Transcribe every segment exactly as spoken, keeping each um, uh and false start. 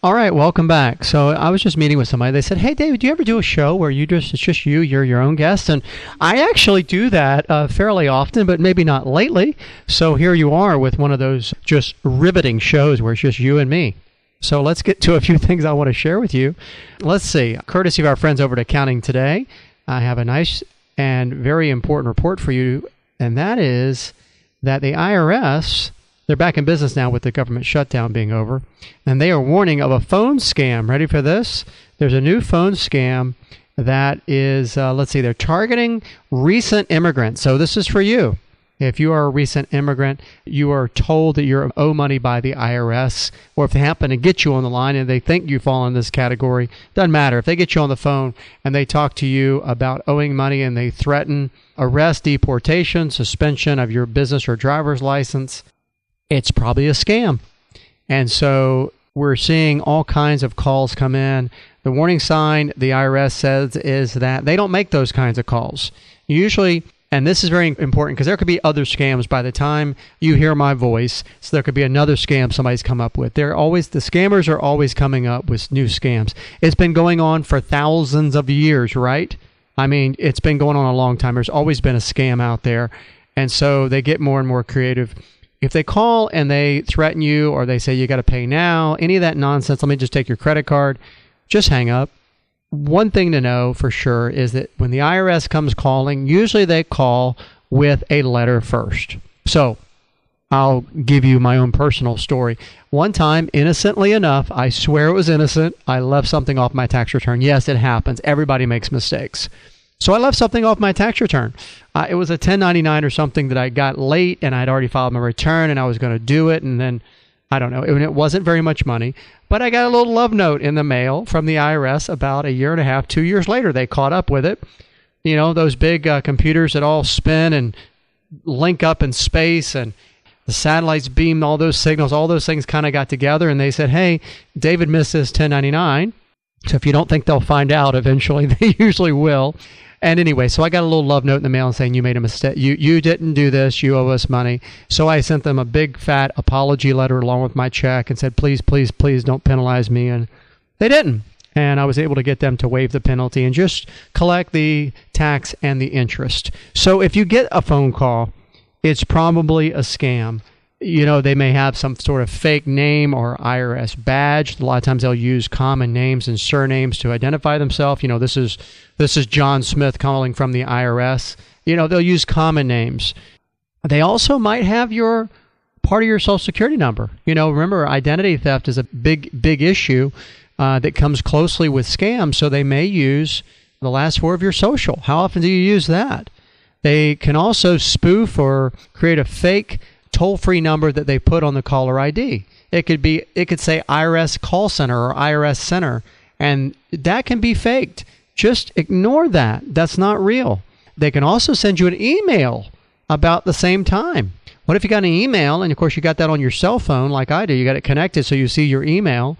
All right, welcome back. So I was just meeting with somebody. They said, "Hey, David, do you ever do a show where you just it's just you, you're your own guest?" And I actually do that uh, fairly often, but maybe not lately. So here you are with one of those just riveting shows where it's just you and me. So let's get to a few things I want to share with you. Let's see. Courtesy of our friends over at Accounting Today, I have a nice and very important report for you, and that is that the I R S, they're back in business now with the government shutdown being over, and they are warning of a phone scam. Ready for this? There's a new phone scam that is, uh, let's see, they're targeting recent immigrants. So this is for you. If you are a recent immigrant, you are told that you're owed money by the I R S, or if they happen to get you on the line and they think you fall in this category, doesn't matter. If they get you on the phone and they talk to you about owing money and they threaten arrest, deportation, suspension of your business or driver's license, it's probably a scam. And so we're seeing all kinds of calls come in. The warning sign, the I R S says, is that they don't make those kinds of calls. Usually, and this is very important because there could be other scams by the time you hear my voice. So there could be another scam somebody's come up with. They're always, the scammers are always coming up with new scams. It's been going on for thousands of years, right? I mean, it's been going on a long time. There's always been a scam out there. And so they get more and more creative. If they call and they threaten you or they say you got to pay now, any of that nonsense, let me just take your credit card, just hang up. One thing to know for sure is that when the I R S comes calling, usually they call with a letter first. So I'll give you my own personal story. One time, innocently enough, I swear it was innocent, I left something off my tax return. Yes, it happens. Everybody makes mistakes. So I left something off my tax return. Uh, it was a ten ninety-nine or something that I got late, and I'd already filed my return, and I was going to do it, and then, I don't know, it, it wasn't very much money. But I got a little love note in the mail from the I R S about a year and a half, two years later. They caught up with it. You know, those big uh, computers that all spin and link up in space, and the satellites beam all those signals, all those things kind of got together, and they said, hey, David missed his ten ninety-nine. So if you don't think they'll find out eventually, they usually will. And anyway, so I got a little love note in the mail saying you made a mistake. You you didn't do this. You owe us money. So I sent them a big fat apology letter along with my check and said, please, please, please don't penalize me. And they didn't. And I was able to get them to waive the penalty and just collect the tax and the interest. So if you get a phone call, it's probably a scam. You know, they may have some sort of fake name or I R S badge. A lot of times they'll use common names and surnames to identify themselves. You know, this is this is John Smith calling from the I R S. You know, they'll use common names. They also might have your part of your Social Security number. You know, remember, identity theft is a big, big issue uh, that comes closely with scams. So they may use the last four of your social. How often do you use that? They can also spoof or create a fake toll-free number that they put on the caller I D. It could be, it could say I R S call center or I R S center, and that can be faked. Just ignore that. That's not real. They can also send you an email about the same time. What if you got an email, and of course you got that on your cell phone like I do, you got it connected so you see your email,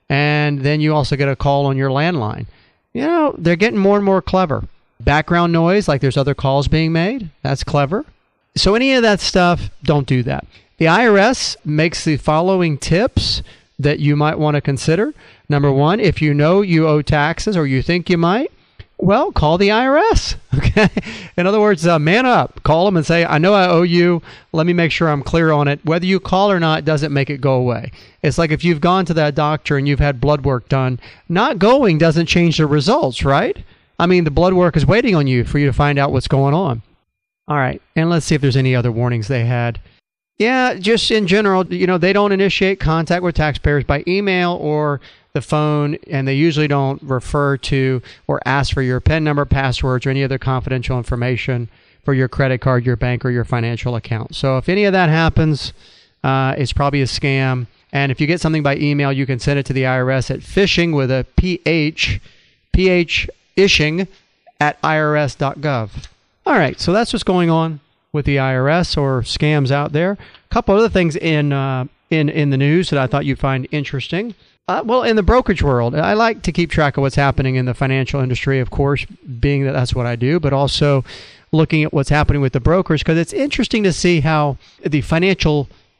and then you also get a call on your landline. You know, they're getting more and more clever. Background noise, like there's other calls being made, that's clever. So any of that stuff, don't do that. The I R S makes the following tips that you might want to consider. Number one, if you know you owe taxes or you think you might, well, call the I R S. Okay. In other words, uh, man up. Call them and say, I know I owe you. Let me make sure I'm clear on it. Whether you call or not doesn't make it go away. It's like if you've gone to that doctor and you've had blood work done, not going doesn't change the results, right? I mean, the blood work is waiting on you for you to find out what's going on. All right, and let's see if there's any other warnings they had. Yeah, just in general, you know, they don't initiate contact with taxpayers by email or the phone, and they usually don't refer to or ask for your PIN number, passwords, or any other confidential information for your credit card, your bank, or your financial account. So if any of that happens, uh, it's probably a scam. And if you get something by email, you can send it to the I R S at phishing with a P H, P H, ishing at I R S dot gov. All right, so that's what's going on with the I R S or scams out there. A couple other things in uh, in in the news that I thought you'd find interesting. Uh, well, in the brokerage world, I like to keep track of what's happening in the financial industry, of course, being that that's what I do, but also looking at what's happening with the brokers, because it's interesting to see how the financial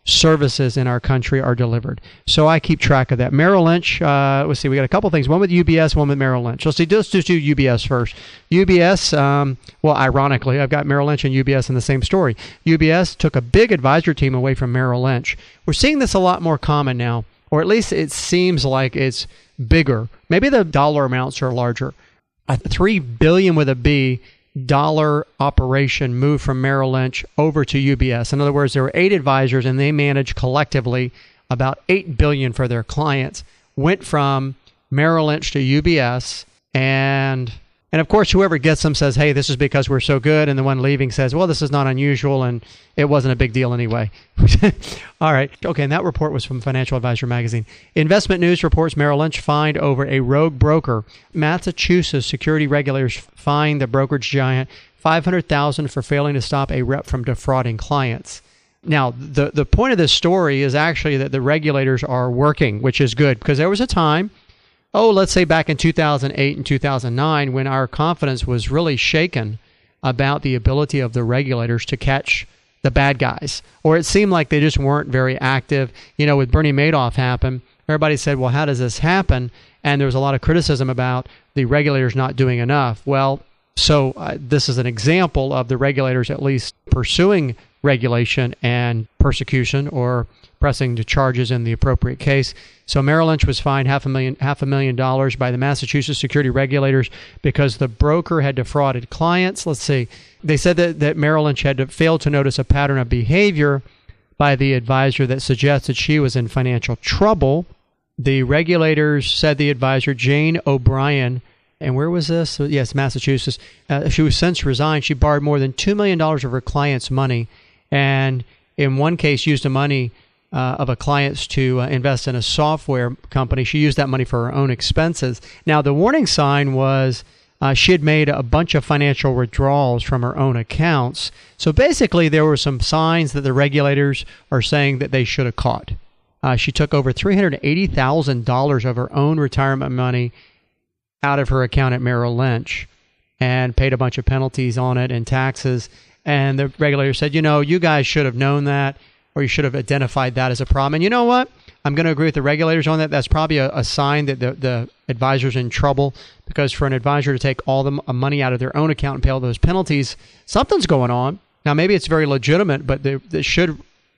services in our country are delivered. So I keep track of that. Merrill Lynch, uh, let's see, we got a couple things. One with U B S, one with Merrill Lynch. Let's see, let's just do U B S first. U B S, um, well, ironically, I've got Merrill Lynch and U B S in the same story. U B S took a big advisor team away from Merrill Lynch. We're seeing this a lot more common now, or at least it seems like it's bigger. Maybe the dollar amounts are larger. A three billion dollars with a B dollar operation moved from Merrill Lynch over to U B S. In other words, there were eight advisors and they managed collectively about eight billion dollars for their clients. Went from Merrill Lynch to U B S, and and of course whoever gets them says, hey, this is because we're so good, and the one leaving says, well, this is not unusual and it wasn't a big deal anyway. All right. Okay, and that report was from Financial Advisor magazine. Investment News reports Merrill Lynch fined over a rogue broker. Massachusetts security regulators fined the brokerage giant five hundred thousand dollars for failing to stop a rep from defrauding clients. Now, the, the point of this story is actually that the regulators are working, which is good, because there was a time, oh, let's say back in two thousand eight and two thousand nine, when our confidence was really shaken about the ability of the regulators to catch the bad guys, or it seemed like they just weren't very active. You know, with Bernie Madoff happened, everybody said, well, how does this happen? And there was a lot of criticism about the regulators not doing enough. Well, so uh, this is an example of the regulators at least pursuing regulation and persecution, or pressing the charges in the appropriate case. So Merrill Lynch was fined half a million half a million dollars by the Massachusetts security regulators because the broker had defrauded clients. Let's see. They said that, that Merrill Lynch had to, failed to notice a pattern of behavior by the advisor that suggested she was in financial trouble. The regulators said the advisor, Jane O'Brien, and where was this? Yes, Massachusetts. Uh, she was since resigned. She borrowed more than two million dollars of her client's money, and in one case used the money uh, of a client's to uh, invest in a software company. She used that money for her own expenses. Now, the warning sign was uh, she had made a bunch of financial withdrawals from her own accounts. So basically, there were some signs that the regulators are saying that they should have caught. Uh, she took over three hundred eighty thousand dollars of her own retirement money out of her account at Merrill Lynch and paid a bunch of penalties on it and taxes. And the regulator said, you know, you guys should have known that, or you should have identified that as a problem. And you know what? I'm going to agree with the regulators on that. That's probably a, a sign that the, the advisor's in trouble, because for an advisor to take all the money out of their own account and pay all those penalties, something's going on. Now, maybe it's very legitimate, but they, they should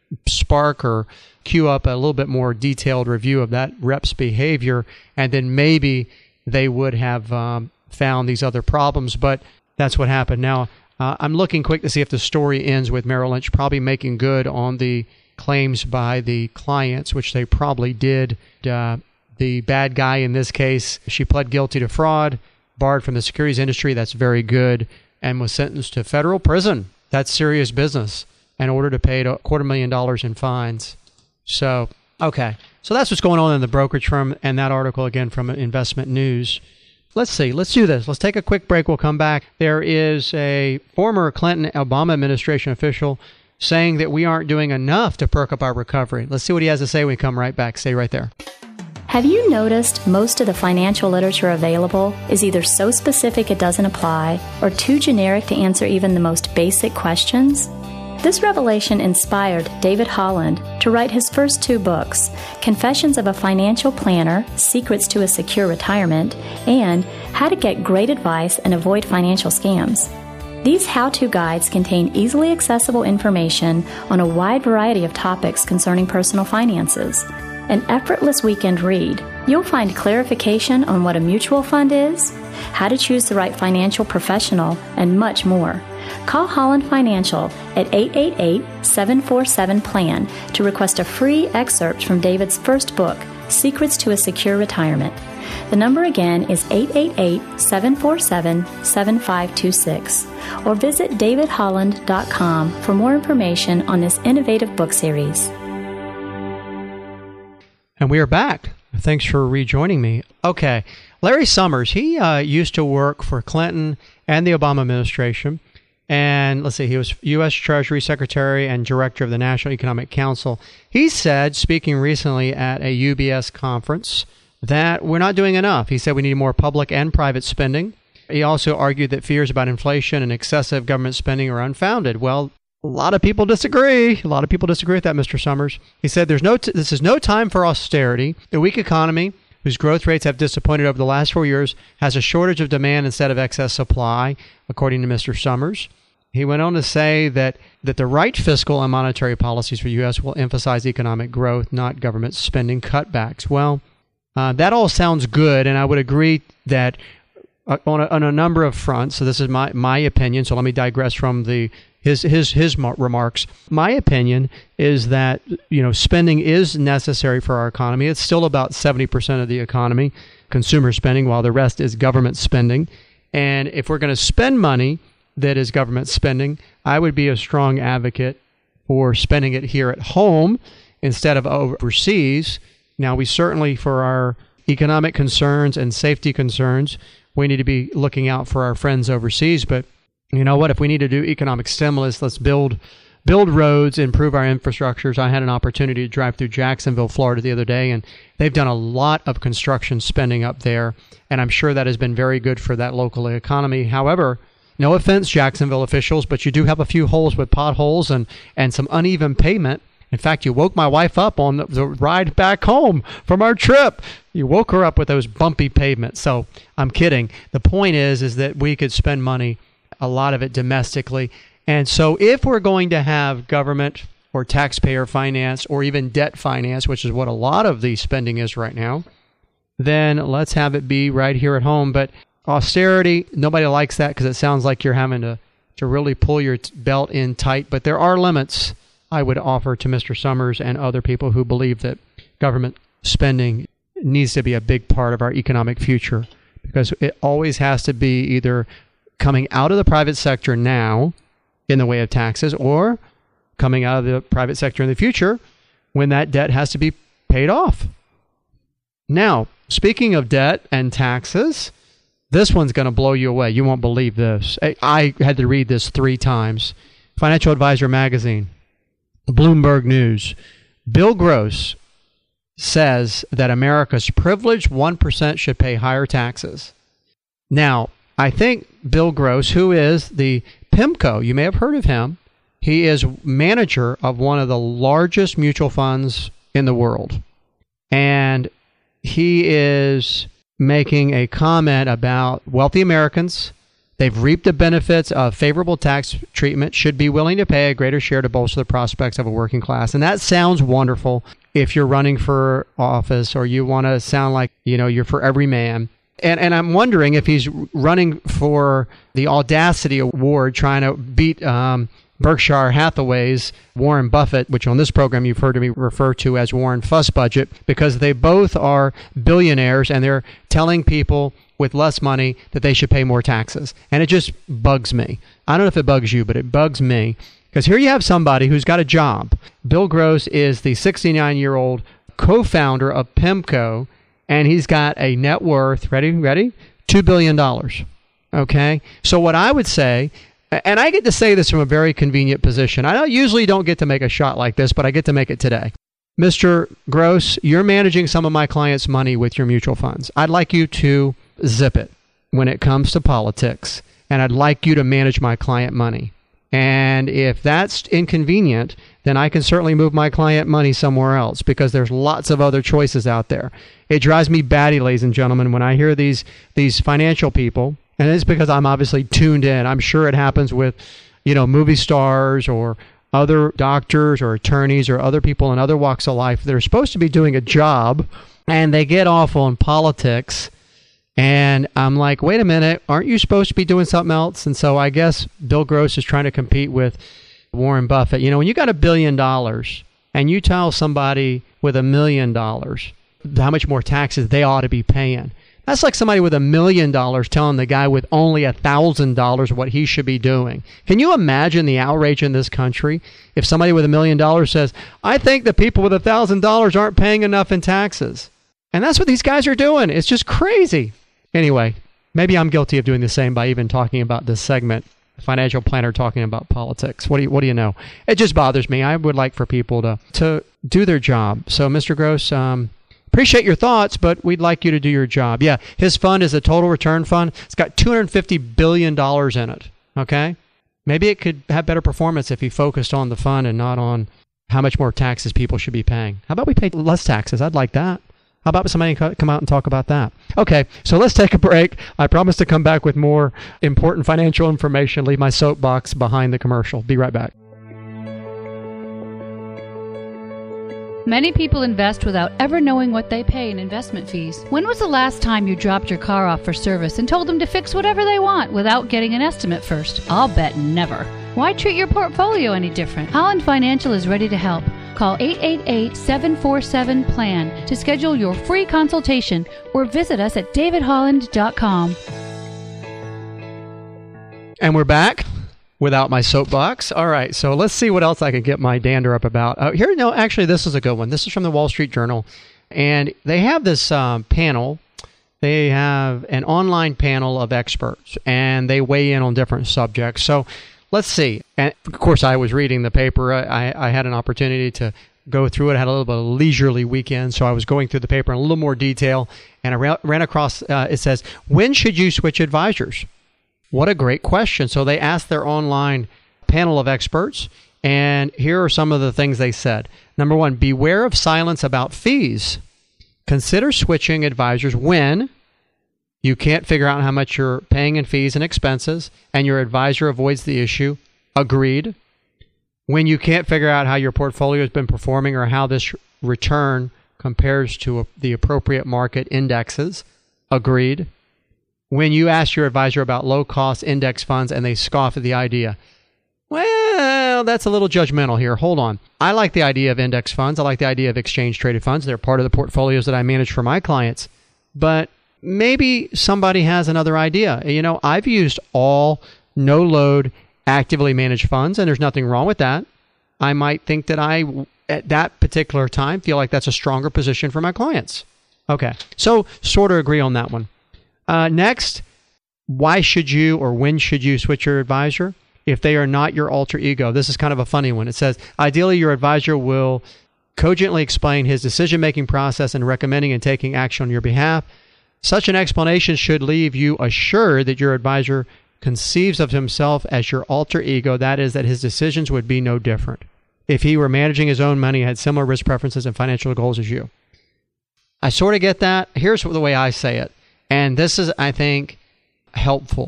spark or queue up a little bit more detailed review of that rep's behavior, and then maybe they would have um, found these other problems. But that's what happened. Now, uh, I'm looking quick to see if the story ends with Merrill Lynch probably making good on the claims by the clients, which they probably did. Uh, the bad guy in this case, she pled guilty to fraud, barred from the securities industry. That's very good, and was sentenced to federal prison. That's serious business, and ordered to pay a quarter million dollars in fines. So, okay. So that's what's going on in the brokerage firm, and that article again from Investment News. Let's see. Let's do this. Let's take a quick break. We'll come back. There is a former Clinton-Obama administration official saying that we aren't doing enough to perk up our recovery. Let's see what he has to say when we come right back. Stay right there. Have you noticed most of the financial literature available is either so specific it doesn't apply, or too generic to answer even the most basic questions? This revelation inspired David Holland to write his first two books, Confessions of a Financial Planner, Secrets to a Secure Retirement, and How to Get Great Advice and Avoid Financial Scams. These how-to guides contain easily accessible information on a wide variety of topics concerning personal finances. An effortless weekend read, you'll find clarification on what a mutual fund is, how to choose the right financial professional, and much more. Call Holland Financial at eight eight eight, seven four seven, P L A N to request a free excerpt from David's first book, Secrets to a Secure Retirement. The number again is eight eight eight, seven four seven, seven five two six. Or visit david holland dot com for more information on this innovative book series. And we are back. Thanks for rejoining me. Okay. Larry Summers, he uh, used to work for Clinton and the Obama administration. And let's see, he was U S Treasury Secretary and Director of the National Economic Council. He said, speaking recently at a U B S conference, that we're not doing enough. He said we need more public and private spending. He also argued that fears about inflation and excessive government spending are unfounded. Well, A lot of people disagree. A lot of people disagree with that, Mister Summers. He said, "There's no. T- this is no time for austerity. The weak economy, whose growth rates have disappointed over the last four years, has a shortage of demand instead of excess supply," according to Mister Summers. He went on to say that, that the right fiscal and monetary policies for the U S will emphasize economic growth, not government spending cutbacks. Well, uh, that all sounds good, and I would agree that uh, on, a, on a number of fronts. So this is my, my opinion, so let me digress from the his his his remarks. My opinion is that, you know, spending is necessary for our economy. It's still about seventy percent of the economy, consumer spending, while the rest is government spending. And if we're going to spend money that is government spending, I would be a strong advocate for spending it here at home instead of overseas. Now, we certainly, for our economic concerns and safety concerns, we need to be looking out for our friends overseas. But you know what? If we need to do economic stimulus, let's build build roads, improve our infrastructures. I had an opportunity to drive through Jacksonville, Florida the other day, and they've done a lot of construction spending up there, and I'm sure that has been very good for that local economy. However, no offense, Jacksonville officials, but you do have a few holes with potholes and, and some uneven pavement. In fact, you woke my wife up on the, the ride back home from our trip. You woke her up with those bumpy pavements. So I'm kidding. The point is, is that we could spend money, a lot of it domestically. And so if we're going to have government or taxpayer finance or even debt finance, which is what a lot of the spending is right now, then let's have it be right here at home. But austerity, nobody likes that because it sounds like you're having to, to really pull your t- belt in tight. But there are limits, I would offer to Mister Summers and other people who believe that government spending needs to be a big part of our economic future, because it always has to be either coming out of the private sector now in the way of taxes, or coming out of the private sector in the future when that debt has to be paid off. Now, speaking of debt and taxes, this one's going to blow you away. You won't believe this. I, I had to read this three times. Financial Advisor magazine, Bloomberg News. Bill Gross says that America's privileged one percent should pay higher taxes. Now, I think Bill Gross, who is the PIMCO, you may have heard of him. He is manager of one of the largest mutual funds in the world. And he is making a comment about wealthy Americans. They've reaped the benefits of favorable tax treatment, should be willing to pay a greater share to bolster the prospects of a working class. And that sounds wonderful if you're running for office or you want to sound like, you know, you're for every man. And and I'm wondering if he's running for the Audacity Award, trying to beat um, Berkshire Hathaway's Warren Buffett, which on this program you've heard me refer to as Warren Fuss Budget, because they both are billionaires and they're telling people with less money that they should pay more taxes. And it just bugs me. I don't know if it bugs you, but it bugs me. Because here you have somebody who's got a job. Bill Gross is the sixty-nine-year-old co-founder of PIMCO, and he's got a net worth, ready, ready, two billion dollars. Okay? So what I would say, and I get to say this from a very convenient position. I don't, usually don't get to make a shot like this, but I get to make it today. Mister Gross, you're managing some of my clients' money with your mutual funds. I'd like you to zip it when it comes to politics, and I'd like you to manage my client money. And if that's inconvenient, then I can certainly move my client money somewhere else, because there's lots of other choices out there. It drives me batty, ladies and gentlemen, when I hear these these financial people, and it's because I'm obviously tuned in. I'm sure it happens with, you know, movie stars or other doctors or attorneys or other people in other walks of life that are supposed to be doing a job, and they get off on politics. And I'm like, wait a minute, aren't you supposed to be doing something else? And so I guess Bill Gross is trying to compete with Warren Buffett. You know, when you got a billion dollars and you tell somebody with a million dollars how much more taxes they ought to be paying, that's like somebody with a million dollars telling the guy with only a thousand dollars what he should be doing. Can you imagine the outrage in this country if somebody with a million dollars says, I think the people with a thousand dollars aren't paying enough in taxes? And that's what these guys are doing. It's just crazy. Anyway, maybe I'm guilty of doing the same by even talking about this segment, financial planner talking about politics. What do you, what do you know? It just bothers me. I would like for people to, to do their job. So, Mister Gross, um, appreciate your thoughts, but we'd like you to do your job. Yeah, his fund is a total return fund. It's got two hundred fifty billion dollars in it, okay? Maybe it could have better performance if he focused on the fund and not on how much more taxes people should be paying. How about we pay less taxes? I'd like that. How about somebody come out and talk about that? Okay, so let's take a break. I promise to come back with more important financial information. Leave my soapbox behind the commercial. Be right back. Many people invest without ever knowing what they pay in investment fees. When was the last time you dropped your car off for service and told them to fix whatever they want without getting an estimate first? I'll bet never. Why treat your portfolio any different? Holland Financial is ready to help. Call eight eight eight, seven four seven, P L A N to schedule your free consultation or visit us at david holland dot com. And we're back. Without my soapbox. All right, so let's see what else I can get my dander up about. Uh, here, no, actually, this is a good one. This is from the Wall Street Journal, and they have this um, panel. They have an online panel of experts, and they weigh in on different subjects. So let's see. And of course, I was reading the paper. I, I had an opportunity to go through it. I had a little bit of a leisurely weekend, so I was going through the paper in a little more detail, and I ran, ran across, uh, it says, when should you switch advisors? What a great question. So they asked their online panel of experts, and here are some of the things they said. Number one, beware of silence about fees. Consider switching advisors when you can't figure out how much you're paying in fees and expenses, and your advisor avoids the issue. Agreed. When you can't figure out how your portfolio has been performing or how this return compares to the appropriate market indexes. Agreed. When you ask your advisor about low-cost index funds and they scoff at the idea, well, that's a little judgmental here. Hold on. I like the idea of index funds. I like the idea of exchange-traded funds. They're part of the portfolios that I manage for my clients. But maybe somebody has another idea. You know, I've used all no-load, actively managed funds, and there's nothing wrong with that. I might think that I, at that particular time, feel like that's a stronger position for my clients. Okay, so sort of agree on that one. Uh, next, why should you or when should you switch your advisor if they are not your alter ego? This is kind of a funny one. It says, ideally, your advisor will cogently explain his decision-making process and recommending and taking action on your behalf. Such an explanation should leave you assured that your advisor conceives of himself as your alter ego, that is, that his decisions would be no different if he were managing his own money and had similar risk preferences and financial goals as you. I sort of get that. Here's the way I say it. And this is, I think, helpful.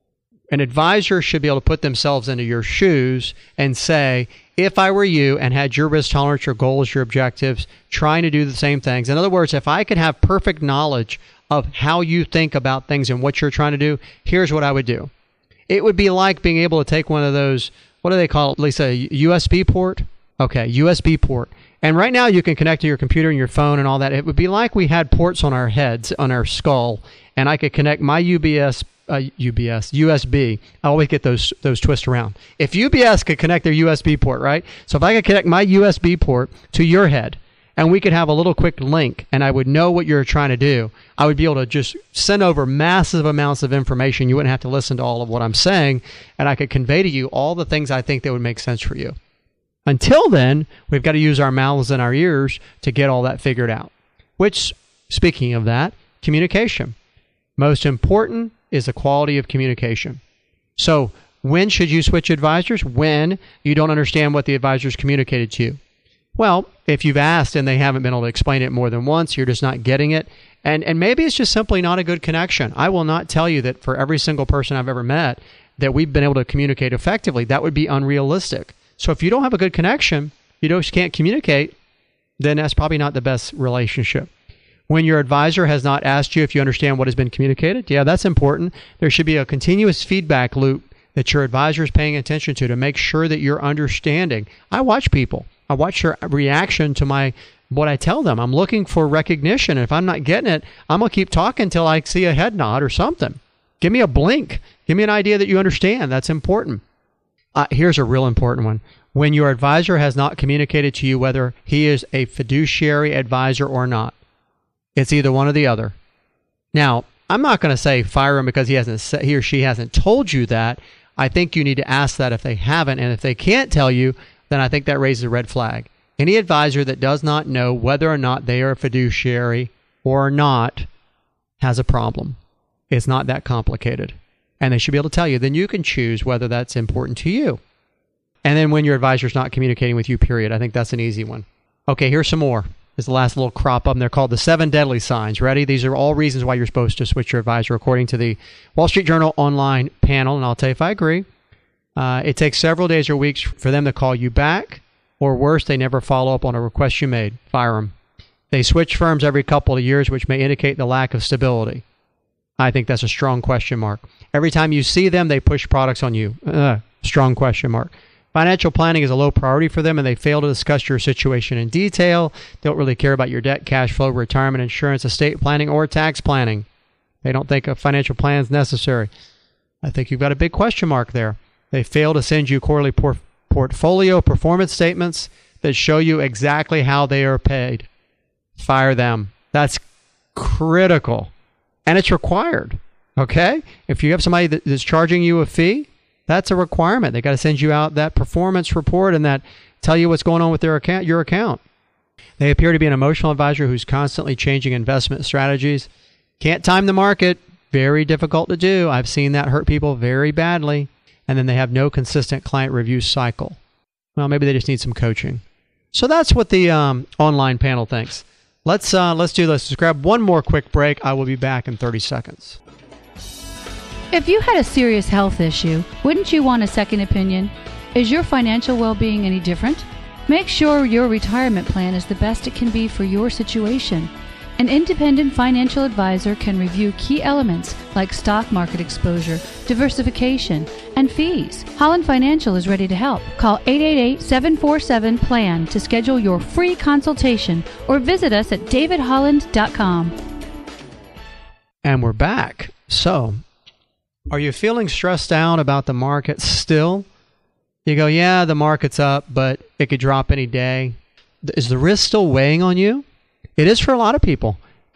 An advisor should be able to put themselves into your shoes and say, if I were you and had your risk tolerance, your goals, your objectives, trying to do the same things. In other words, if I could have perfect knowledge of how you think about things and what you're trying to do, here's what I would do. It would be like being able to take one of those, what do they call it, Lisa, U S B port? Okay, U S B port. And right now you can connect to your computer and your phone and all that. It would be like we had ports on our heads, on our skull, and I could connect my U B S, uh, U B S, U S B. I always get those those twists around. If U B S could connect their U S B port, right? So if I could connect my U S B port to your head, and we could have a little quick link, and I would know what you're trying to do, I would be able to just send over massive amounts of information. You wouldn't have to listen to all of what I'm saying, and I could convey to you all the things I think that would make sense for you. Until then, we've got to use our mouths and our ears to get all that figured out. Which, speaking of that, communication. Most important is the quality of communication. So, when should you switch advisors? When you don't understand what the advisor's communicated to you. Well, if you've asked and they haven't been able to explain it more than once, you're just not getting it. And and maybe it's just simply not a good connection. I will not tell you that for every single person I've ever met that we've been able to communicate effectively. That would be unrealistic. So if you don't have a good connection, you just can't communicate, then that's probably not the best relationship. When your advisor has not asked you if you understand what has been communicated, yeah, that's important. There should be a continuous feedback loop that your advisor is paying attention to to make sure that you're understanding. I watch people. I watch their reaction to my what I tell them. I'm looking for recognition. And if I'm not getting it, I'm going to keep talking until I see a head nod or something. Give me a blink. Give me an idea that you understand. That's important. Uh, here's a real important one. When your advisor has not communicated to you whether he is a fiduciary advisor or not, it's either one or the other. Now, I'm not going to say fire him because he hasn't, he or she hasn't told you that. I think you need to ask that if they haven't. And if they can't tell you, then I think that raises a red flag. Any advisor that does not know whether or not they are a fiduciary or not has a problem. It's not that complicated. and they should be able to tell you. Then you can choose whether that's important to you. And then when your advisor's not communicating with you, period. I think that's an easy one. Okay, here's some more. There's the last little crop up. They're called the seven deadly signs. Ready? These are all reasons why you're supposed to switch your advisor according to the Wall Street Journal online panel. And I'll tell you if I agree. Uh, it takes several days or weeks for them to call you back. Or worse, they never follow up on a request you made. Fire them. They switch firms every couple of years, which may indicate the lack of stability. I think that's a strong question mark. Every time you see them, they push products on you. Uh, strong question mark. Financial planning is a low priority for them, and they fail to discuss your situation in detail. They don't really care about your debt, cash flow, retirement, insurance, estate planning, or tax planning. They don't think a financial plan is necessary. I think you've got a big question mark there. They fail to send you quarterly por- portfolio performance statements that show you exactly how they are paid. Fire them. That's critical. And it's required. Okay? If you have somebody that is charging you a fee, that's a requirement. They got to send you out that performance report and that tell you what's going on with their account, your account. They appear to be an emotional advisor who's constantly changing investment strategies. Can't time the market. Very difficult to do. I've seen that hurt people very badly. And then they have no consistent client review cycle. Well, maybe they just need some coaching. So that's what the um, online panel thinks. Let's uh, let's do this. Let's grab one more quick break. I will be back in thirty seconds. If you had a serious health issue, wouldn't you want a second opinion? Is your financial well-being any different? Make sure your retirement plan is the best it can be for your situation. An independent financial advisor can review key elements like stock market exposure, diversification, and fees. Holland Financial is ready to help. Call eight eight eight, seven four seven, P L A N to schedule your free consultation or visit us at david holland dot com. And we're back. So, are you feeling stressed out about the market still? You go, yeah, the market's up, but it could drop any day. Is the risk still weighing on you? It is for a lot of people.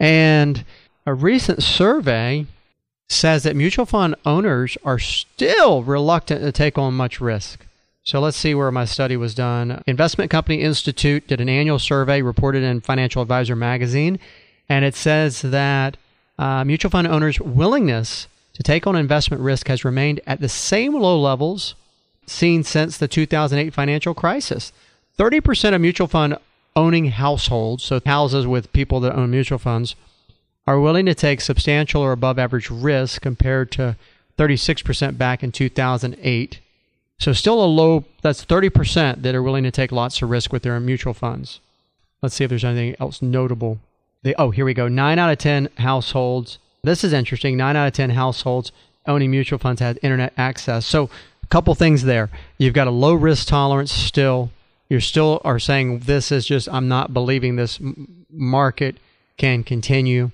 And a recent survey says that mutual fund owners are still reluctant to take on much risk. So let's see where my study was done. Investment Company Institute did an annual survey reported in Financial Advisor magazine, and it says that uh, mutual fund owners' willingness to take on investment risk has remained at the same low levels seen since the two thousand eight financial crisis. thirty percent of mutual fund owning households, so houses with people that own mutual funds, are willing to take substantial or above average risk compared to thirty-six percent back in two thousand eight. So still a low, that's thirty percent that are willing to take lots of risk with their mutual funds. Let's see if there's anything else notable. They, oh, here we go. nine out of ten households. This is interesting. nine out of ten households owning mutual funds had internet access. So a couple things there. You've got a low risk tolerance still. You still are saying this is just, I'm not believing this market can continue.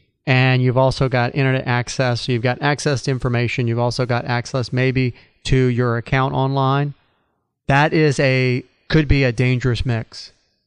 And you've also got internet access. So you've got access to information. You've also got access maybe to your account online. That is a, could be a dangerous mix.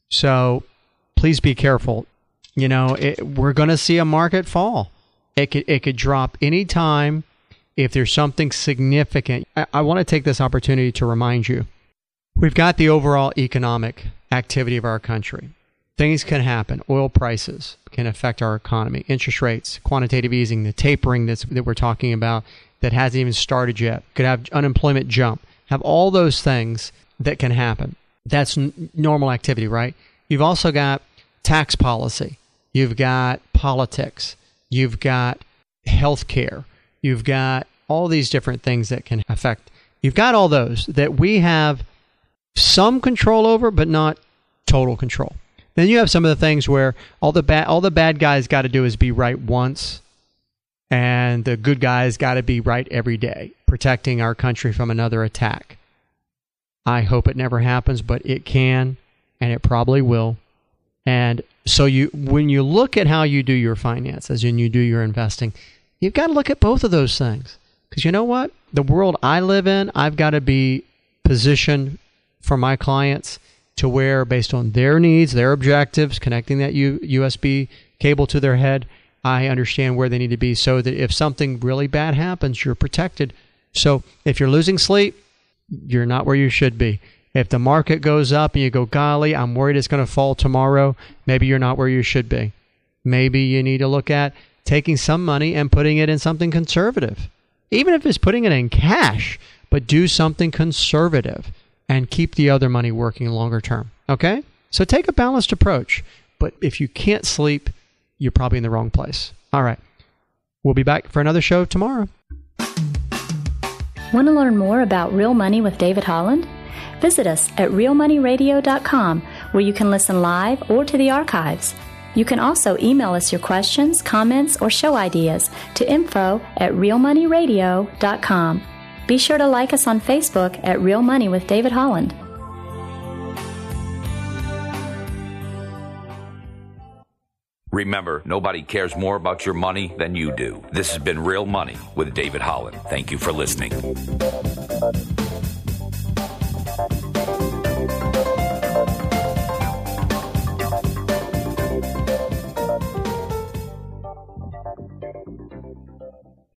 So please be careful. You know, it, we're going to see a market fall. It could, it could drop any time if there's something significant. I, I want to take this opportunity to remind you. We've got the overall economic activity of our country. Things can happen. Oil prices can affect our economy. Interest rates, quantitative easing, the tapering that's, that we're talking about that hasn't even started yet. Could have unemployment jump. Have all those things that can happen. That's n- normal activity, right? You've also got tax policy. You've got politics. You've got healthcare. You've got all these different things that can affect. You've got all those that we have some control over, but not total control. Then you have some of the things where all the bad all the bad guys got to do is be right once, and the good guys got to be right every day, protecting our country from another attack. I hope it never happens, but it can, and it probably will. And so you, when you look at how you do your finances and you do your investing, you've got to look at both of those things. Because you know what? The world I live in, I've got to be positioned for my clients to where, based on their needs, their objectives, connecting that U- USB cable to their head, I understand where they need to be so that if something really bad happens, you're protected. So if you're losing sleep, you're not where you should be. If the market goes up and you go, golly, I'm worried it's going to fall tomorrow, maybe you're not where you should be. Maybe you need to look at taking some money and putting it in something conservative. even if it's putting it in cash, but do something conservative and keep the other money working longer term. Okay? So take a balanced approach. But if you can't sleep, you're probably in the wrong place. All right. We'll be back for another show tomorrow. Want to learn more about Real Money with David Holland? Visit us at real money radio dot com, where you can listen live or to the archives. You can also email us your questions, comments, or show ideas to info at real money radio dot com. Be sure to like us on Facebook at Real Money with David Holland. Remember, nobody cares more about your money than you do. This has been Real Money with David Holland. Thank you for listening.